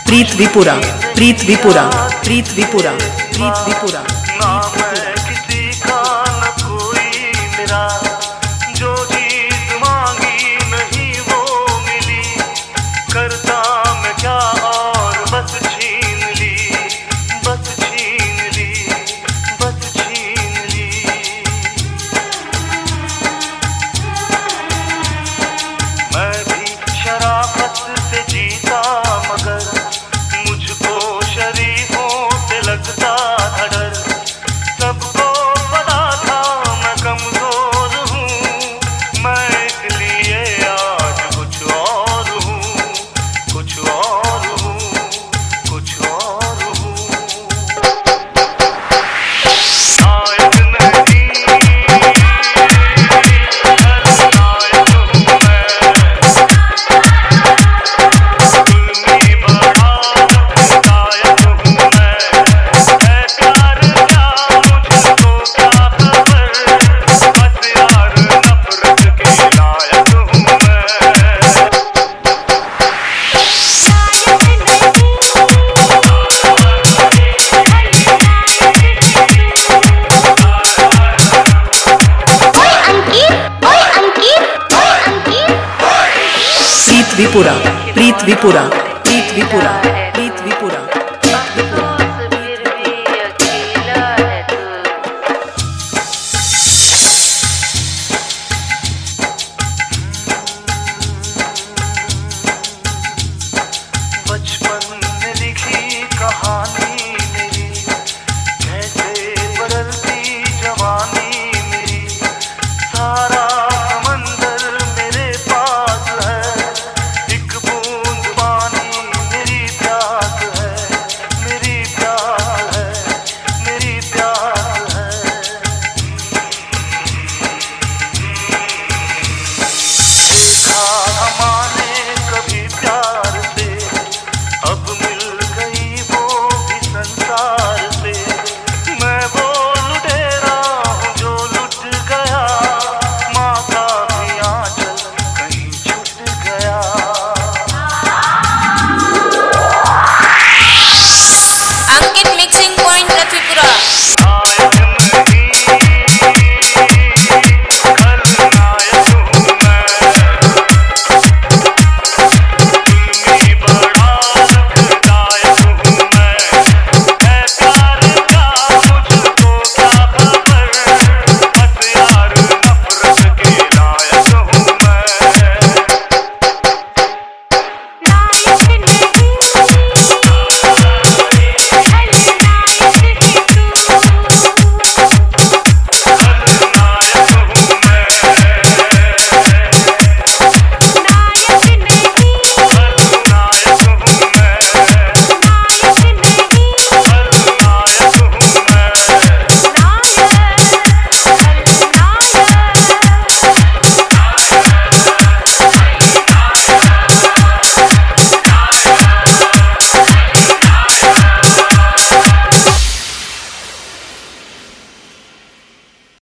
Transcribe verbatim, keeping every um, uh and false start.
प्रीत विपुरा, प्रीत विपुरा, प्रीत विपुरा, प्रीत विपुरा। ना मैं किसी का न कोई मेरा, जो चीज मांगी नहीं वो मिली, करता मैं क्या और बस छीन ली, बस छीन ली, बस छीन ली। मैं भी शराफत से जीता मगर मुझको शरीफों से लगता था डर, सबको पता था मैं कमजोर हूँ, मैं इसलिए आज कुछ और हूँ, कुछ और हूँ, कुछ और हूँ। नायक नहीं खलनायक हूँ मैं, जुल्मी बड़ा हिदायत हूँ मैं, है प्यार क्या मुझको क्या खबर, बस यार नफरत के लायक हूँ मैं। प्रीत विपुरा, प्रीत विपुरा, प्रीत विपुरा, प्रीत विपुरा, प्रीत विपुरा। बचपन में लिखी कहानी मेरी, कैसे बदलती जवानी मेरी, सारा समंदर मेरे पास है, एक बूंद पानी मेरी प्यास है, मेरी प्यास है, मेरी प्यास है। देखा हमारे कभी प्यार से, अब मिल गई वो भी संसार से, मैं वो लुटेरा हूँ जो लुट गया, माँ का भी आंचल कहीं छूट गया। Ankit mixing point रफीपुरा।